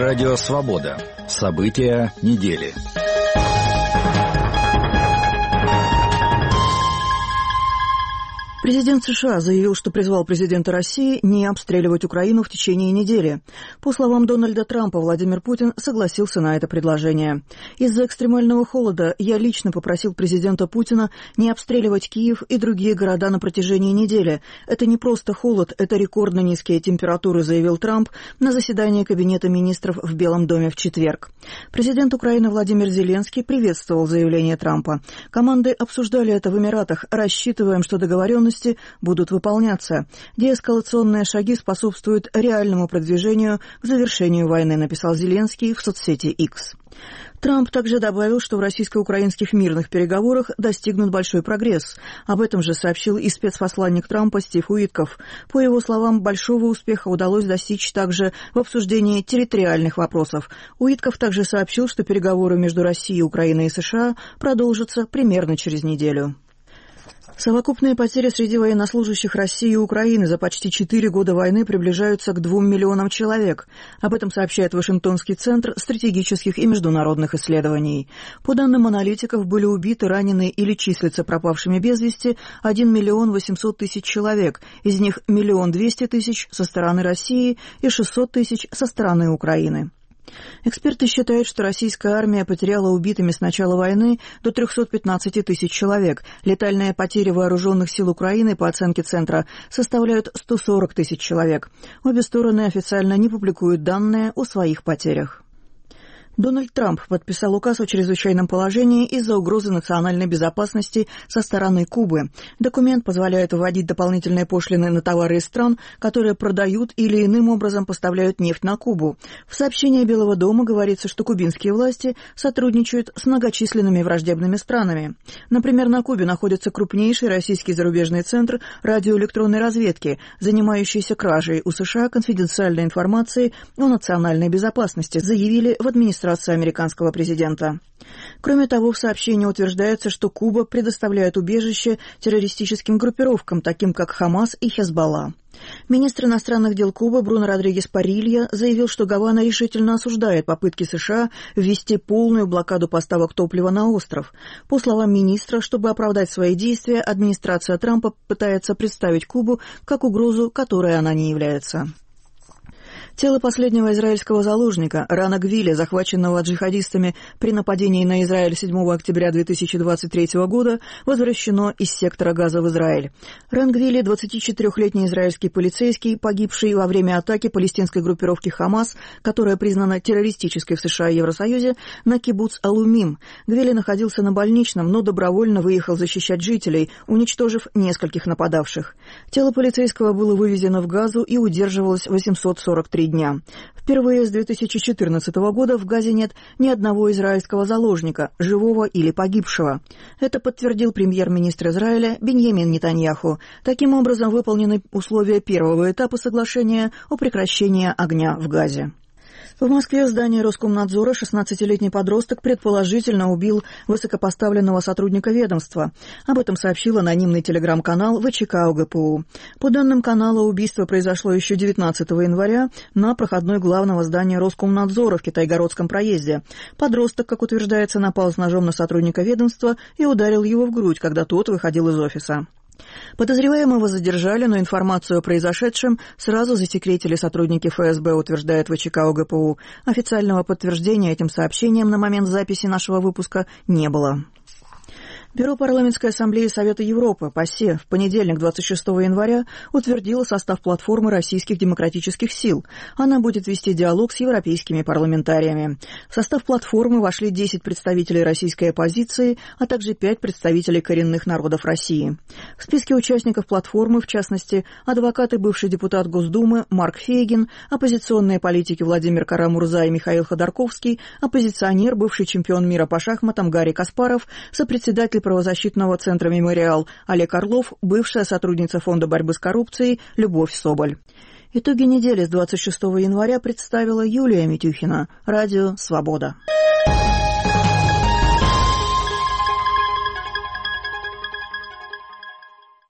Радио «Свобода». События недели. Президент США заявил, что призвал президента России не обстреливать Украину в течение недели. По словам Дональда Трампа, Владимир Путин согласился на это предложение. Из-за экстремального холода я лично попросил президента Путина не обстреливать Киев и другие города на протяжении недели. Это не просто холод, это рекордно низкие температуры, заявил Трамп на заседании Кабинета министров в Белом доме в четверг. Президент Украины Владимир Зеленский приветствовал заявление Трампа. Команды обсуждали это в Эмиратах. Рассчитываем, что договоренности будут выполняться. Деэскалационные шаги способствуют реальному продвижению к завершению войны, написал Зеленский в соцсети X. Трамп также добавил, что в российско-украинских мирных переговорах достигнут большой прогресс. Об этом же сообщил и спецпосланник Трампа Стив Уитков. По его словам, большого успеха удалось достичь также в обсуждении территориальных вопросов. Уитков также сообщил, что переговоры между Россией, Украиной и США продолжатся примерно через неделю. Совокупные потери среди военнослужащих России и Украины за почти 4 года войны приближаются к 2 миллионам человек. Об этом сообщает Вашингтонский центр стратегических и международных исследований. По данным аналитиков, были убиты, ранены или числятся пропавшими без вести 1 миллион 800 тысяч человек, из них 1 200 000 со стороны России и 600 000 со стороны Украины. Эксперты считают, что российская армия потеряла убитыми с начала войны до 315 тысяч человек. Летальные потери вооруженных сил Украины, по оценке Центра, составляют 140 тысяч человек. Обе стороны официально не публикуют данные о своих потерях. Дональд Трамп подписал указ о чрезвычайном положении из-за угрозы национальной безопасности со стороны Кубы. Документ позволяет вводить дополнительные пошлины на товары из стран, которые продают или иным образом поставляют нефть на Кубу. В сообщении Белого дома говорится, что кубинские власти сотрудничают с многочисленными враждебными странами. Например, на Кубе находится крупнейший российский зарубежный центр радиоэлектронной разведки, занимающийся кражей у США конфиденциальной информации о национальной безопасности, заявили в администрации американского президента. Кроме того, в сообщении утверждается, что Куба предоставляет убежище террористическим группировкам, таким как Хамас и Хезболла. Министр иностранных дел Кубы Бруно Родригес Парилья заявил, что Гавана решительно осуждает попытки США ввести полную блокаду поставок топлива на остров. По словам министра, чтобы оправдать свои действия, администрация Трампа пытается представить Кубу как угрозу, которой она не является. Тело последнего израильского заложника, Рана Гвиля, захваченного джихадистами при нападении на Израиль 7 октября 2023 года, возвращено из сектора Газа в Израиль. Ран Гвили, 24-летний израильский полицейский, погибший во время атаки палестинской группировки «Хамас», которая признана террористической в США и Евросоюзе, на кибуц Алумим. Гвили находился на больничном, но добровольно выехал защищать жителей, уничтожив нескольких нападавших. Тело полицейского было вывезено в Газу и удерживалось 843 дня. Впервые с 2014 года в Газе нет ни одного израильского заложника, живого или погибшего. Это подтвердил премьер-министр Израиля Биньямин Нетаньяху. Таким образом, выполнены условия первого этапа соглашения о прекращении огня в Газе. В Москве в здании Роскомнадзора 16-летний подросток предположительно убил высокопоставленного сотрудника ведомства. Об этом сообщил анонимный телеграм-канал ВЧК ОГПУ. По данным канала, убийство произошло еще 19 января на проходной главного здания Роскомнадзора в Китайгородском проезде. Подросток, как утверждается, напал с ножом на сотрудника ведомства и ударил его в грудь, когда тот выходил из офиса. Подозреваемого задержали, но информацию о произошедшем сразу засекретили сотрудники ФСБ, утверждает ВЧК ОГПУ. Официального подтверждения этим сообщением на момент записи нашего выпуска не было. Бюро парламентской ассамблеи Совета Европы, ПАСЕ, в понедельник, 26 января, утвердило состав платформы российских демократических сил. Она будет вести диалог с европейскими парламентариями. В состав платформы вошли 10 представителей российской оппозиции, а также 5 представителей коренных народов России. В списке участников платформы, в частности, адвокат и бывший депутат Госдумы Марк Фейгин, оппозиционные политики Владимир Кара-Мурза и Михаил Ходорковский, оппозиционер, бывший чемпион мира по шахматам Гарри Каспаров, сопредседатель правозащитного центра «Мемориал» Олег Орлов, бывшая сотрудница Фонда борьбы с коррупцией Любовь Соболь. Итоги недели с 26 января представила Юлия Митюхина. Радио «Свобода».